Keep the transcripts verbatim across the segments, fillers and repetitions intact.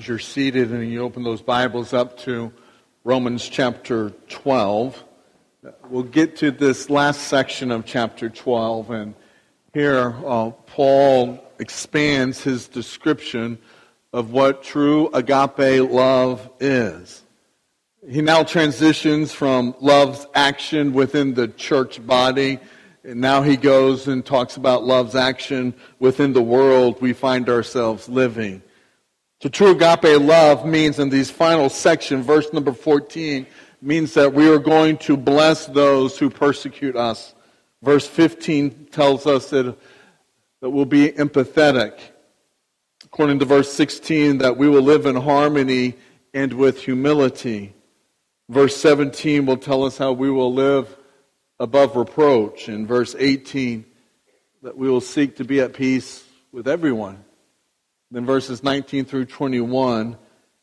As you're seated and you open those Bibles up to Romans chapter twelve, we'll get to this last section of chapter twelve, and here uh, Paul expands his description of what true agape love is. He now transitions from love's action within the church body, and now he goes and talks about love's action within the world we find ourselves living. So true agape love means, in these final section, verse number fourteen, means that we are going to bless those who persecute us. Verse fifteen tells us that, that we'll be empathetic. According to verse sixteen, that we will live in harmony and with humility. Verse seventeen will tell us how we will live above reproach. And verse eighteen, that we will seek to be at peace with everyone. Then verses nineteen through twenty-one,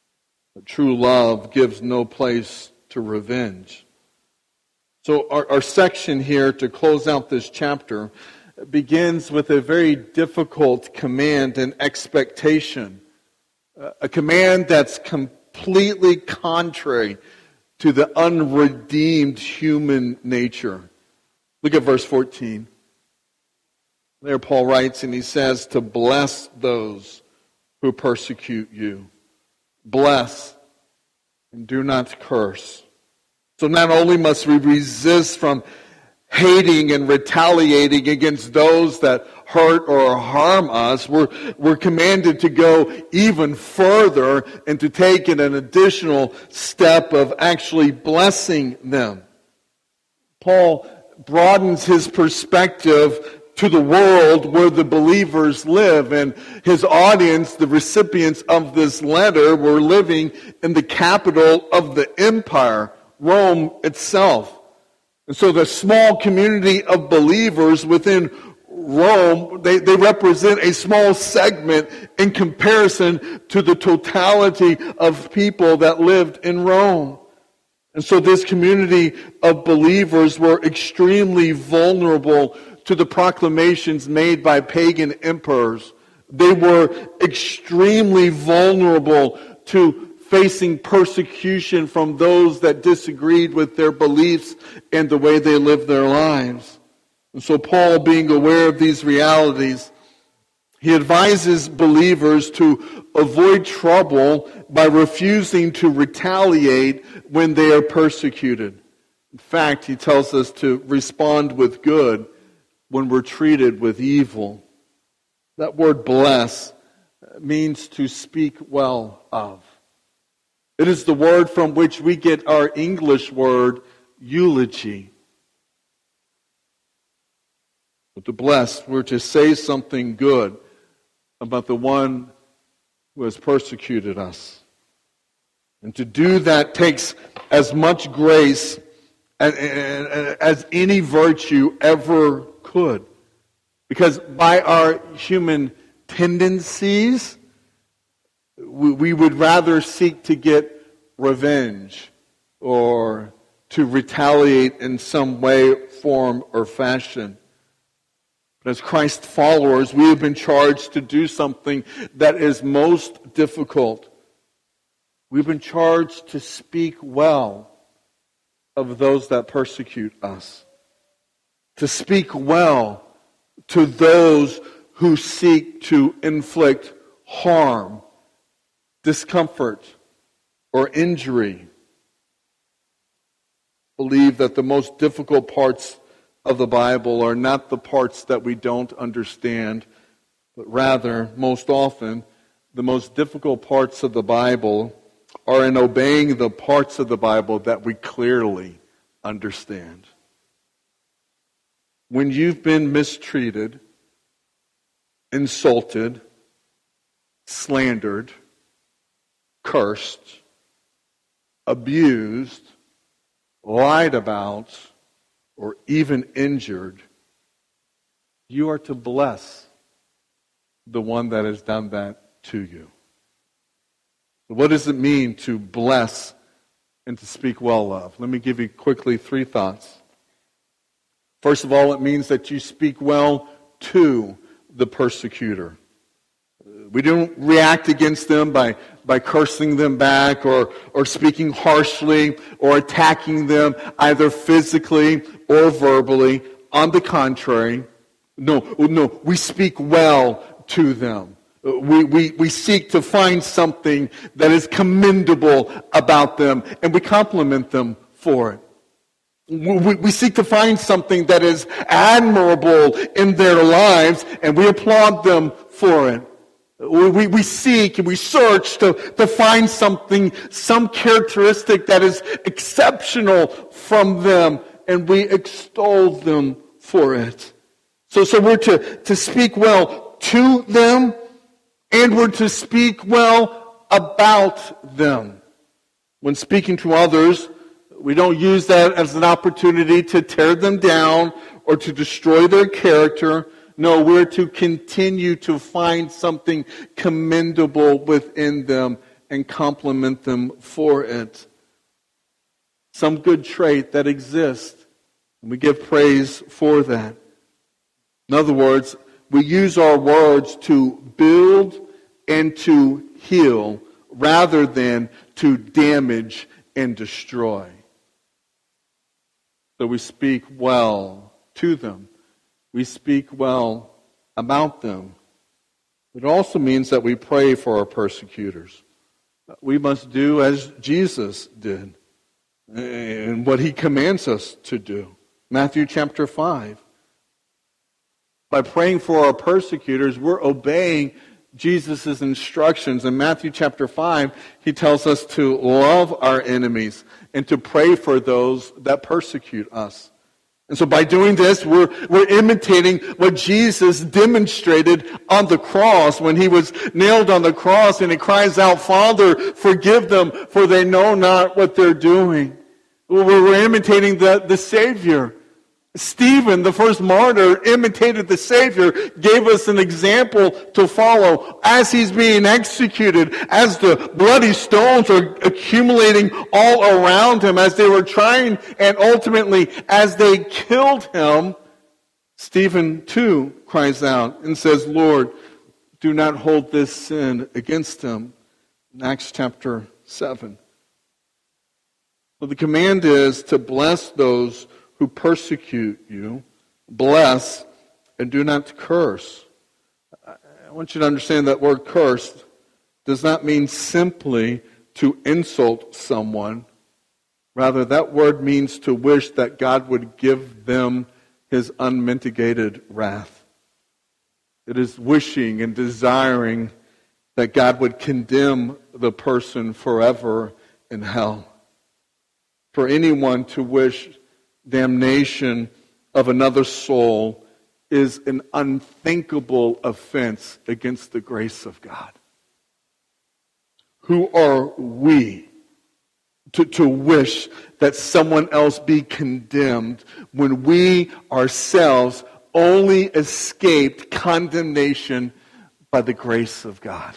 true love gives no place to revenge. So our, our section here to close out this chapter begins with a very difficult command and expectation. A command that's completely contrary to the unredeemed human nature. Look at verse fourteen. There Paul writes, and he says, to bless those who persecute you. Bless and do not curse. So not only must we resist from hating and retaliating against those that hurt or harm us, we're, we're commanded to go even further and to take an additional step of actually blessing them. Paul broadens his perspective to the world where the believers live, and his audience, the recipients of this letter, were living in the capital of the empire, Rome itself. And so the small community of believers within Rome, they, they represent a small segment in comparison to the totality of people that lived in Rome. And so this community of believers were extremely vulnerable to the proclamations made by pagan emperors. They were extremely vulnerable to facing persecution from those that disagreed with their beliefs and the way they lived their lives. And so Paul, being aware of these realities, he advises believers to avoid trouble by refusing to retaliate when they are persecuted. In fact, he tells us to respond with good when we're treated with evil. That word bless means to speak well of. It is the word from which we get our English word eulogy. But to bless, we're to say something good about the one who has persecuted us. And to do that takes as much grace as, as any virtue ever could. Because by our human tendencies, we, we would rather seek to get revenge or to retaliate in some way, form, or fashion. But as Christ followers, we have been charged to do something that is most difficult. We've been charged to speak well of those that persecute us. To speak well to those who seek to inflict harm, discomfort, or injury. Believe that the most difficult parts of the Bible are not the parts that we don't understand, but rather, most often, the most difficult parts of the Bible are in obeying the parts of the Bible that we clearly understand. When you've been mistreated, insulted, slandered, cursed, abused, lied about, or even injured, you are to bless the one that has done that to you. What does it mean to bless and to speak well of? Let me give you quickly three thoughts. First of all, it means that you speak well to the persecutor. We don't react against them by, by cursing them back or, or speaking harshly or attacking them either physically or verbally. On the contrary, no, no, we speak well to them. We, we, we seek to find something that is commendable about them, and we compliment them for it. We, we seek to find something that is admirable in their lives, and we applaud them for it. We, we, we seek and we search to, to find something, some characteristic that is exceptional from them, and we extol them for it. So, so we're to, to speak well to them, and we're to speak well about them. When speaking to others, we don't use that as an opportunity to tear them down or to destroy their character. No, we're to continue to find something commendable within them and compliment them for it. Some good trait that exists, and we give praise for that. In other words, we use our words to build and to heal rather than to damage and destroy. So we speak well to them. We speak well about them. It also means that we pray for our persecutors. We must do as Jesus did and what he commands us to do. Matthew chapter five. By praying for our persecutors, we're obeying Jesus' instructions. In Matthew chapter five, he tells us to love our enemies and to pray for those that persecute us. And so by doing this, we're, we're imitating what Jesus demonstrated on the cross when he was nailed on the cross and he cries out, "Father, forgive them, for they know not what they're doing." We're, we're imitating the, the Savior. Stephen, the first martyr, imitated the Savior, gave us an example to follow as he's being executed, as the bloody stones are accumulating all around him, as they were trying, and ultimately as they killed him. Stephen too cries out and says, "Lord, do not hold this sin against him." In Acts chapter seven. So the command is to bless those who persecute you, bless, and do not curse. I want you to understand that word "cursed" does not mean simply to insult someone. Rather, that word means to wish that God would give them his unmitigated wrath. It is wishing and desiring that God would condemn the person forever in hell. For anyone to wish damnation of another soul is an unthinkable offense against the grace of God. Who are we to, to wish that someone else be condemned when we ourselves only escaped condemnation by the grace of God?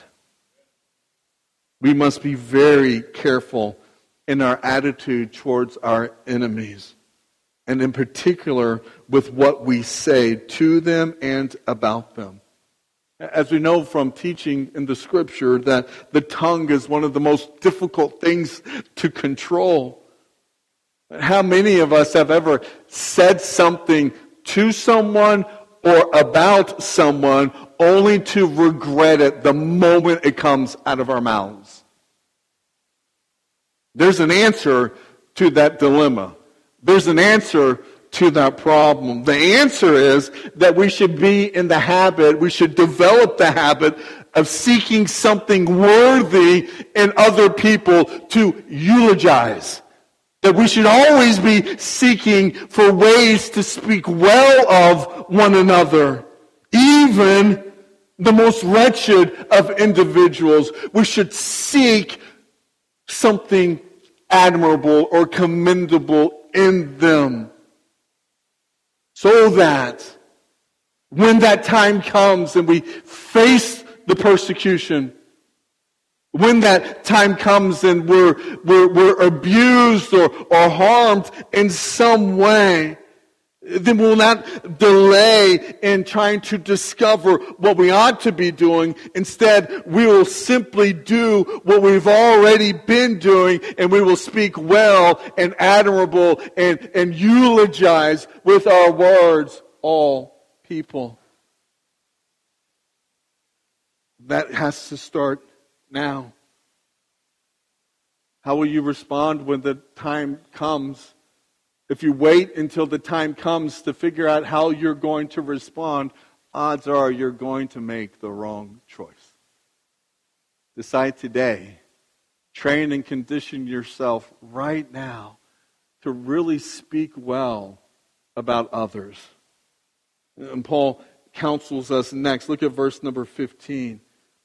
We must be very careful in our attitude towards our enemies, and in particular with what we say to them and about them. As we know from teaching in the Scripture that the tongue is one of the most difficult things to control. How many of us have ever said something to someone or about someone only to regret it the moment it comes out of our mouths? There's an answer to that dilemma. There's an answer to that problem. The answer is that we should be in the habit, we should develop the habit of seeking something worthy in other people to eulogize. That we should always be seeking for ways to speak well of one another. Even the most wretched of individuals, we should seek something admirable or commendable in them, so that when that time comes and we face the persecution, when that time comes and we're, we're, we're abused or, or harmed in some way, then we'll not delay in trying to discover what we ought to be doing. Instead, we will simply do what we've already been doing, and we will speak well and admirable and, and eulogize with our words all people. That has to start now. How will you respond when the time comes? If you wait until the time comes to figure out how you're going to respond, odds are you're going to make the wrong choice. Decide today. Train and condition yourself right now to really speak well about others. And Paul counsels us next. Look at verse number fifteen.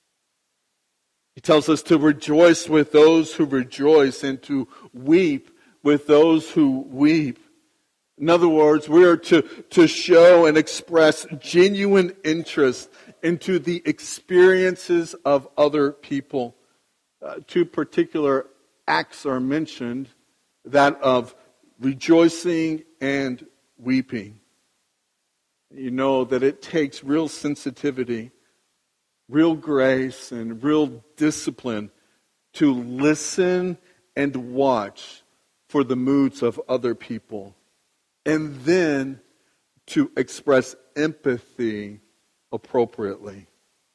He tells us to rejoice with those who rejoice and to weep with those who weep. In other words, we are to, to show and express genuine interest into the experiences of other people. Uh, two particular acts are mentioned, that of rejoicing and weeping. You know that it takes real sensitivity, real grace, and real discipline to listen and watch for the moods of other people, and then to express empathy appropriately.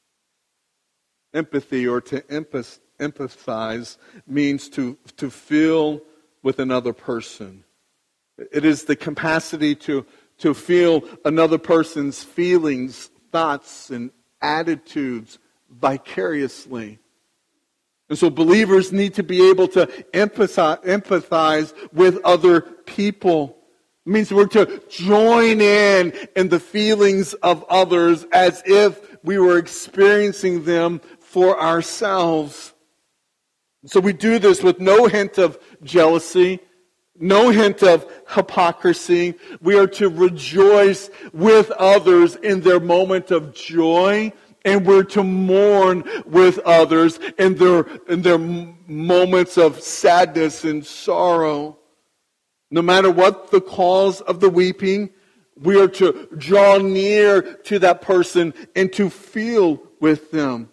Empathy, or to empathize, means to, to feel with another person. It is the capacity to, to feel another person's feelings, thoughts, and attitudes vicariously. And so believers need to be able to empathize, empathize with other people. It means we're to join in in the feelings of others as if we were experiencing them for ourselves. So we do this with no hint of jealousy, no hint of hypocrisy. We are to rejoice with others in their moment of joy, and we're to mourn with others in their, in their moments of sadness and sorrow. No matter what the cause of the weeping, we are to draw near to that person and to feel with them,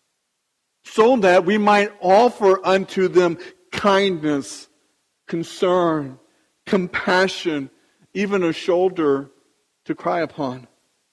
so that we might offer unto them kindness, concern, compassion, even a shoulder to cry upon.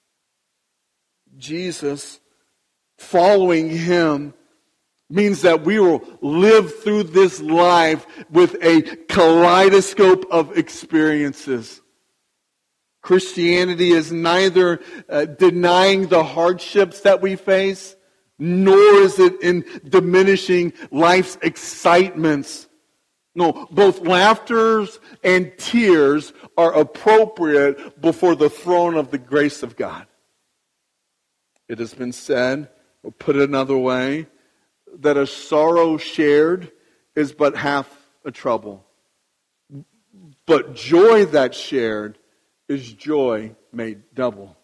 Jesus, following Him, means that we will live through this life with a kaleidoscope of experiences. Christianity is neither uh, denying the hardships that we face, nor is it in diminishing life's excitements. No, both laughter and tears are appropriate before the throne of the grace of God. It has been said, or put another way, that a sorrow shared is but half a trouble. But joy that's shared is joy made double.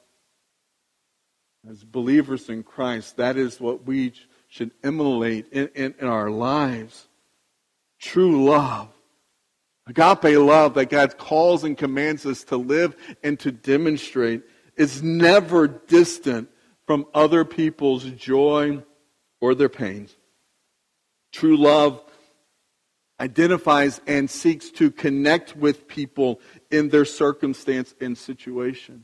As believers in Christ, that is what we should emulate in, in, in our lives. True love. Agape love that God calls and commands us to live and to demonstrate is never distant from other people's joy or their pains. True love identifies and seeks to connect with people in their circumstance and situation.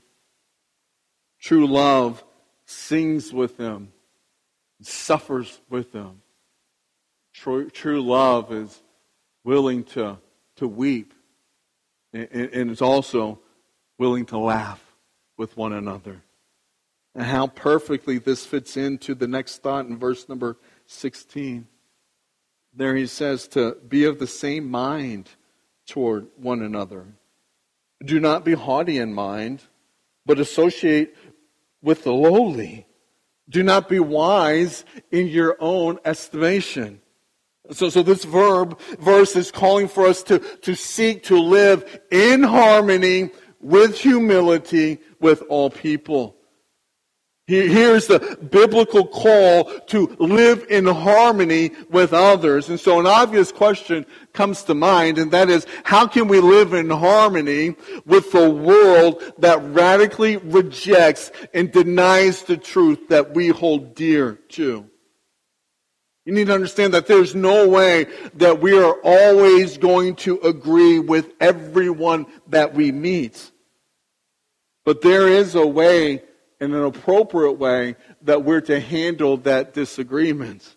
True love sings with them, suffers with them. True, true love is willing to, to weep, and, and is also willing to laugh with one another. And how perfectly this fits into the next thought in verse number sixteen. There he says to be of the same mind toward one another. Do not be haughty in mind, but associate with the lowly. Do not be wise in your own estimation. So, so this verb verse is calling for us to, to seek to live in harmony with humility with all people. Here's the biblical call to live in harmony with others. And so an obvious question comes to mind, and that is, how can we live in harmony with the world that radically rejects and denies the truth that we hold dear to? You need to understand that there's no way that we are always going to agree with everyone that we meet. But there is a way, in an appropriate way, that we're to handle that disagreement.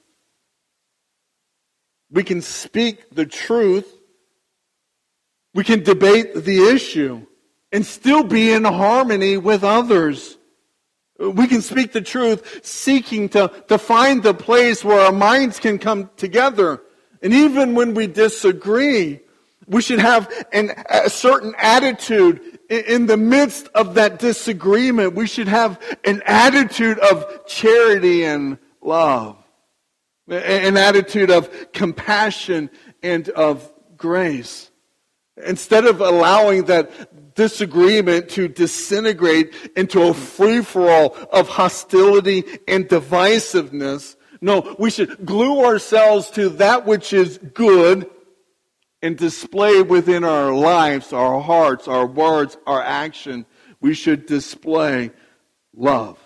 We can speak the truth, we can debate the issue, and still be in harmony with others. We can speak the truth, seeking to, to find the place where our minds can come together. And even when we disagree, we should have an, a certain attitude in, in the midst of that disagreement. We should have an attitude of charity and love, an attitude of compassion and of grace. Instead of allowing that disagreement to disintegrate into a free-for-all of hostility and divisiveness, no, we should glue ourselves to that which is good and display within our lives, our hearts, our words, our action. We should display love,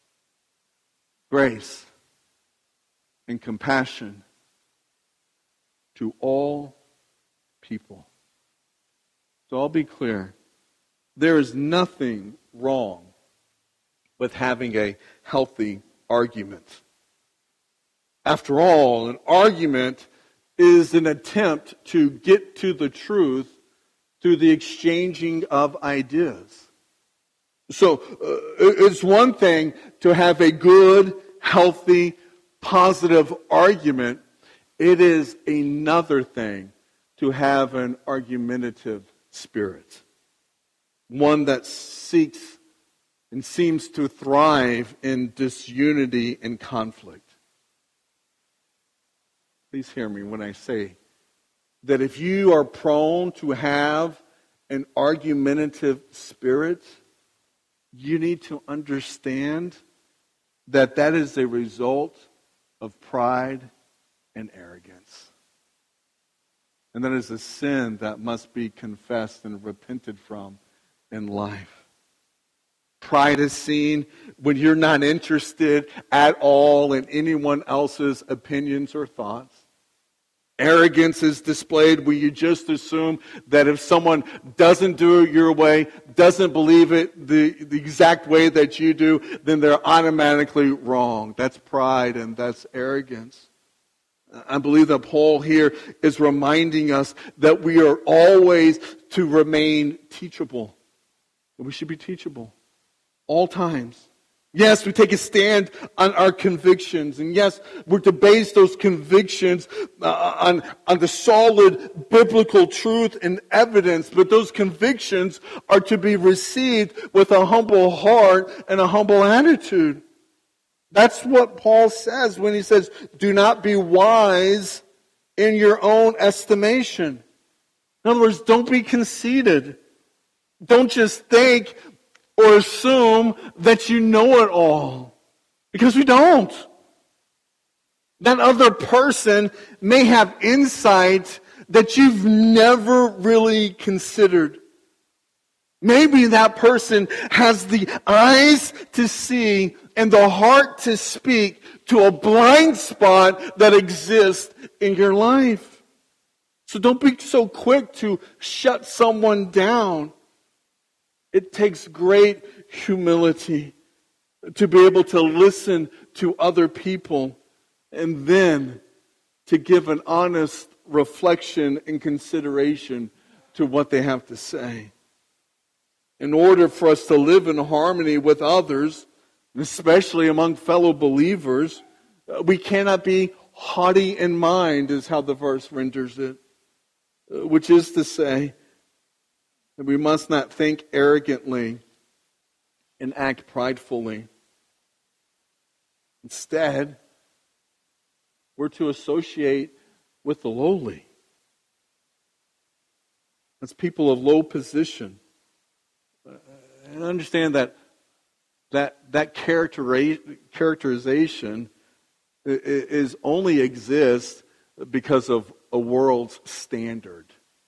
grace, and compassion to all people. So I'll be clear. There is nothing wrong with having a healthy argument. After all, an argument is an attempt to get to the truth through the exchanging of ideas. So uh, it's one thing to have a good, healthy, positive argument. It is another thing to have an argumentative spirit. One that seeks and seems to thrive in disunity and conflict. Please hear me when I say that if you are prone to have an argumentative spirit, you need to understand that that is a result of pride and arrogance. And that is a sin that must be confessed and repented from in life. Pride is seen when you're not interested at all in anyone else's opinions or thoughts. Arrogance is displayed where you just assume that if someone doesn't do it your way, doesn't believe it the, the exact way that you do, then they're automatically wrong. That's pride and that's arrogance. I believe that Paul here is reminding us that we are always to remain teachable. We should be teachable all times. Yes, we take a stand on our convictions. And yes, we're to base those convictions uh, on, on the solid biblical truth and evidence. But those convictions are to be received with a humble heart and a humble attitude. That's what Paul says when he says, do not be wise in your own estimation. In other words, don't be conceited. Don't just think or assume that you know it all. Because we don't. That other person may have insight that you've never really considered. Maybe that person has the eyes to see and the heart to speak to a blind spot that exists in your life. So don't be so quick to shut someone down. It takes great humility to be able to listen to other people and then to give an honest reflection and consideration to what they have to say. In order for us to live in harmony with others, especially among fellow believers, we cannot be haughty in mind, is how the verse renders it. Which is to say, that we must not think arrogantly and act pridefully. Instead, we're to associate with the lowly. As people of low position. And understand that that that characteri- characterization is only exists because of a world's standard.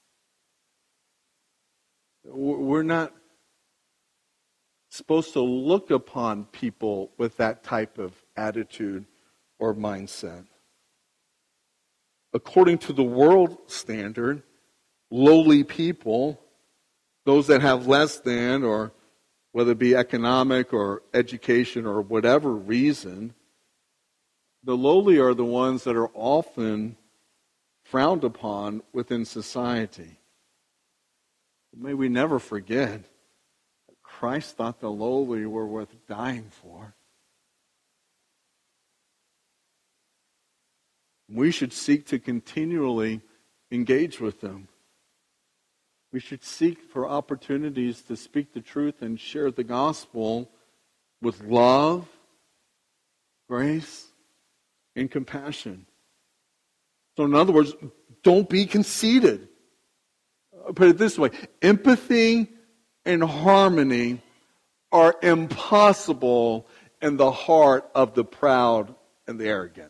We're not supposed to look upon people with that type of attitude or mindset. According to the world standard, lowly people, those that have less than, or whether it be economic or education or whatever reason, the lowly are the ones that are often frowned upon within society. May we never forget that Christ thought the lowly were worth dying for. We should seek to continually engage with them. We should seek for opportunities to speak the truth and share the gospel with love, grace, and compassion. So in other words, don't be conceited. I'll put it this way. Empathy and harmony are impossible in the heart of the proud and the arrogant.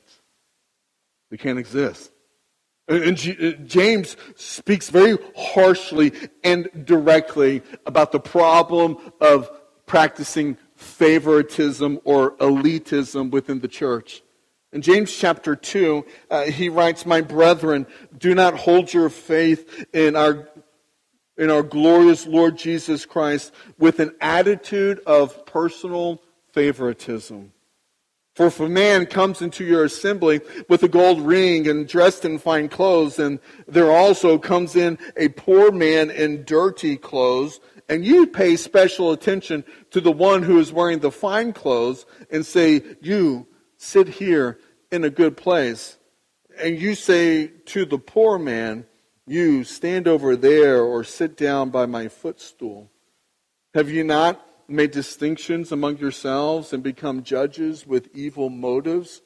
They can't exist. And James speaks very harshly and directly about the problem of practicing favoritism or elitism within the church. In James chapter two, uh, he writes, "My brethren, do not hold your faith in our in our glorious Lord Jesus Christ with an attitude of personal favoritism. For if a man comes into your assembly with a gold ring and dressed in fine clothes, and there also comes in a poor man in dirty clothes, and you pay special attention to the one who is wearing the fine clothes, and say, 'You sit here in a good place,' and you say to the poor man, 'You stand over there or sit down by my footstool,' have you not made distinctions among yourselves and become judges with evil motives?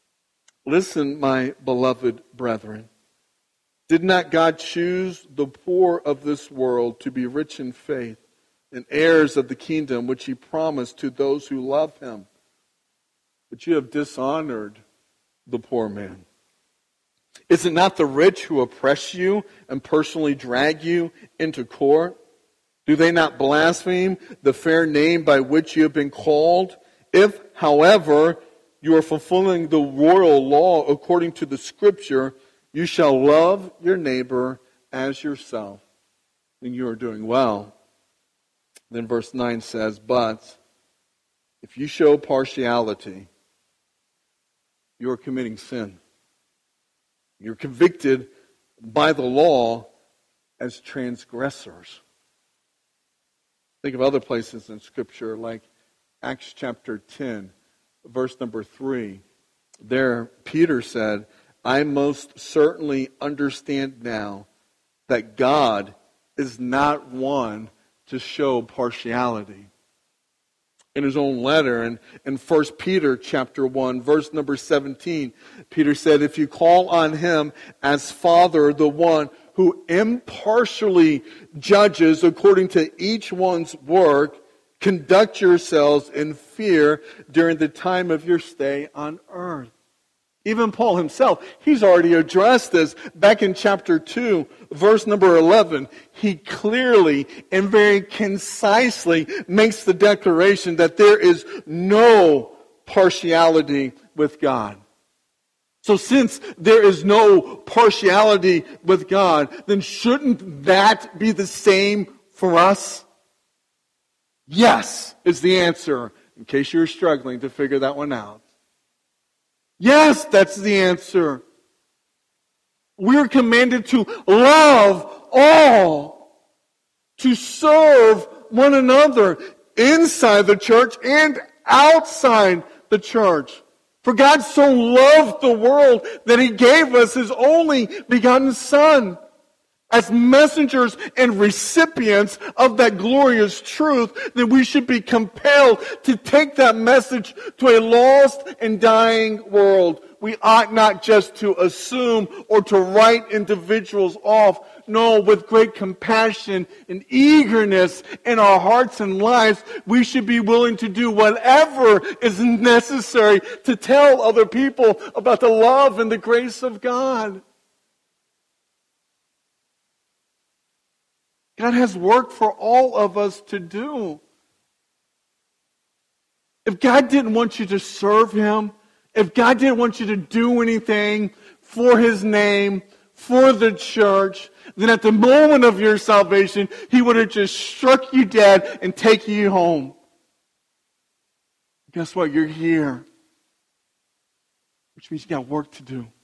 Listen, my beloved brethren. Did not God choose the poor of this world to be rich in faith and heirs of the kingdom which he promised to those who love him? But you have dishonored the poor man. Is it not the rich who oppress you and personally drag you into court? Do they not blaspheme the fair name by which you have been called? If, however, you are fulfilling the royal law according to the Scripture, you shall love your neighbor as yourself, then you are doing well." Then verse nine says, "But if you show partiality, you are committing sin. You're convicted by the law as transgressors." Think of other places in Scripture like Acts chapter ten, verse number three. There, Peter said, "I most certainly understand now that God is not one to show partiality." In his own letter, in, in First Peter chapter one, verse number seventeen, Peter said, "If you call on him as Father, the one who impartially judges according to each one's work, conduct yourselves in fear during the time of your stay on earth." Even Paul himself, he's already addressed this. Back in chapter two, verse number eleven, he clearly and very concisely makes the declaration that there is no partiality with God. So since there is no partiality with God, then shouldn't that be the same for us? Yes, is the answer, in case you're struggling to figure that one out. Yes, that's the answer. We're commanded to love all, to serve one another inside the church and outside the church. For God so loved the world that He gave us His only begotten Son. As messengers and recipients of that glorious truth, then we should be compelled to take that message to a lost and dying world. We ought not just to assume or to write individuals off no, with great compassion and eagerness in our hearts and lives, we should be willing to do whatever is necessary to tell other people about the love and the grace of God. God has work for all of us to do. If God didn't want you to serve Him, if God didn't want you to do anything for His name, for the church, then at the moment of your salvation, He would have just struck you dead and taken you home. Guess what? You're here. Which means you got work to do.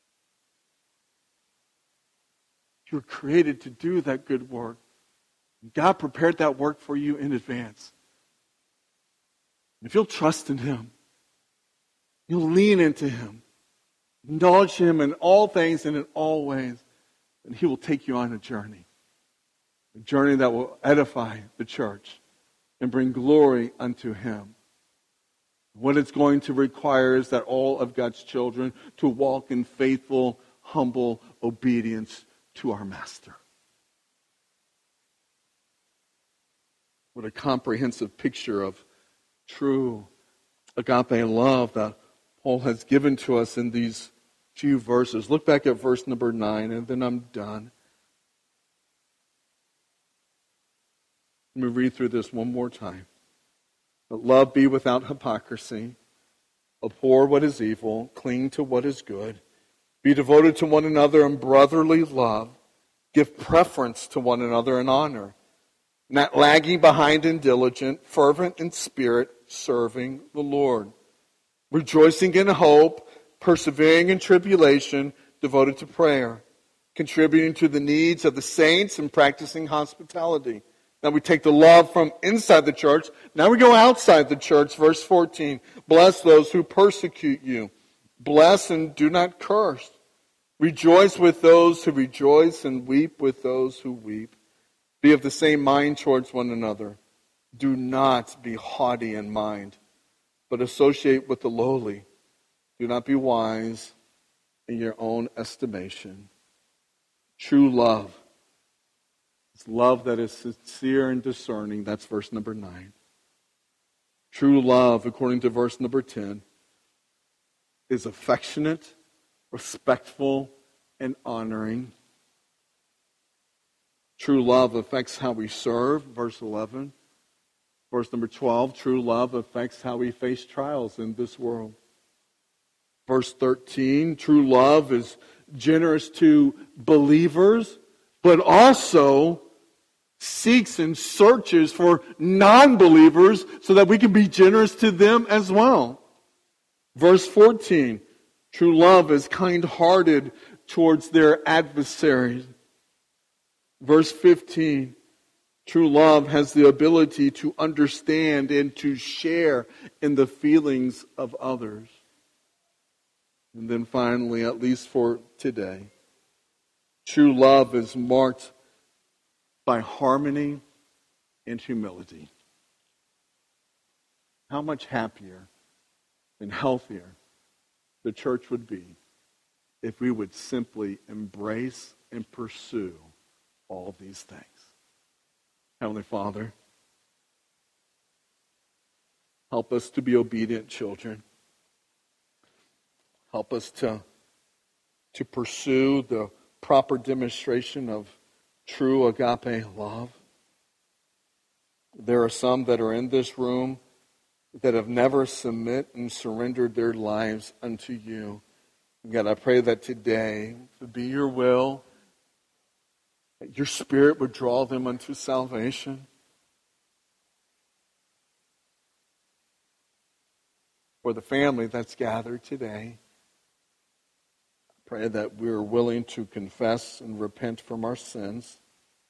You were created to do that good work. God prepared that work for you in advance. If you'll trust in Him, you'll lean into Him, acknowledge Him in all things and in all ways, and He will take you on a journey. A journey that will edify the church and bring glory unto Him. What it's going to require is that all of God's children to walk in faithful, humble obedience to our Master. What a comprehensive picture of true agape love that Paul has given to us in these few verses. Look back at verse number nine, and then I'm done. Let me read through this one more time. But love be without hypocrisy. Abhor what is evil. Cling to what is good. Be devoted to one another in brotherly love. Give preference to one another in honor. Not lagging behind in diligent, fervent in spirit, serving the Lord. Rejoicing in hope, persevering in tribulation, devoted to prayer. Contributing to the needs of the saints and practicing hospitality. Now we take the love from inside the church. Now we go outside the church. Verse fourteen. Bless those who persecute you. Bless and do not curse. Rejoice with those who rejoice and weep with those who weep. Be of the same mind towards one another. Do not be haughty in mind, but associate with the lowly. Do not be wise in your own estimation. True love is love that is sincere and discerning. That's verse number nine. True love, according to verse number ten, is affectionate, respectful, and honoring. True love affects how we serve, verse eleven. Verse number twelve, true love affects how we face trials in this world. Verse thirteen, true love is generous to believers, but also seeks and searches for non-believers so that we can be generous to them as well. Verse fourteen, true love is kind-hearted towards their adversaries. Verse fifteen, true love has the ability to understand and to share in the feelings of others. And then finally, at least for today, true love is marked by harmony and humility. How much happier and healthier the church would be if we would simply embrace and pursue all of these things. Heavenly Father, help us to be obedient children. Help us to, to pursue the proper demonstration of true agape love. There are some that are in this room that have never submit and surrendered their lives unto you. God, I pray that today would be your will, that your Spirit would draw them unto salvation. For the family that's gathered today, I pray that we're willing to confess and repent from our sins,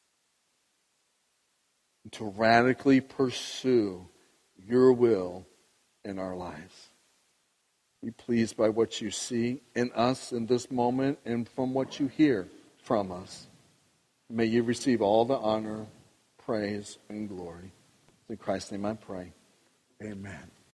and to radically pursue your will in our lives. Be pleased by what you see in us in this moment and from what you hear from us. May you receive all the honor, praise, and glory. In Christ's name I pray. Amen.